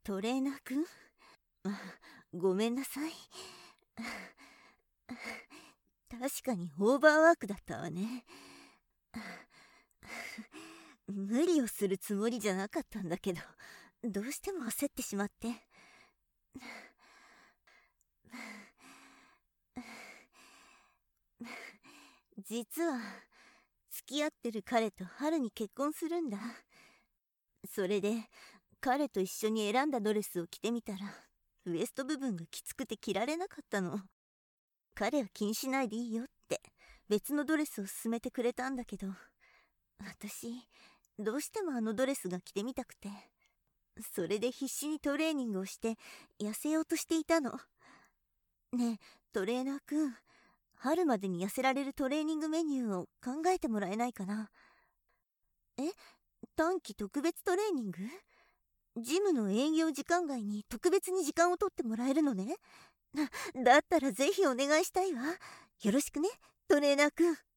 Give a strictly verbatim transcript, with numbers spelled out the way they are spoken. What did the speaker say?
トレーナーくん、あ、ごめんなさい。確かにオーバーワークだったわね。無理をするつもりじゃなかったんだけど、どうしても焦ってしまって。実は付き合ってる彼と春に結婚するんだ。それで彼と一緒に選んだドレスを着てみたら、ウエスト部分がきつくて着られなかったの。彼は気にしないでいいよって別のドレスを勧めてくれたんだけど、私どうしてもあのドレスが着てみたくて、それで必死にトレーニングをして痩せようとしていたの。ねえトレーナーくん、春までに痩せられるトレーニングメニューを考えてもらえないかな。え、短期特別トレーニング？ジムの営業時間外に特別に時間を取ってもらえるのね。だったらぜひお願いしたいわ。よろしくねトレーナーくん。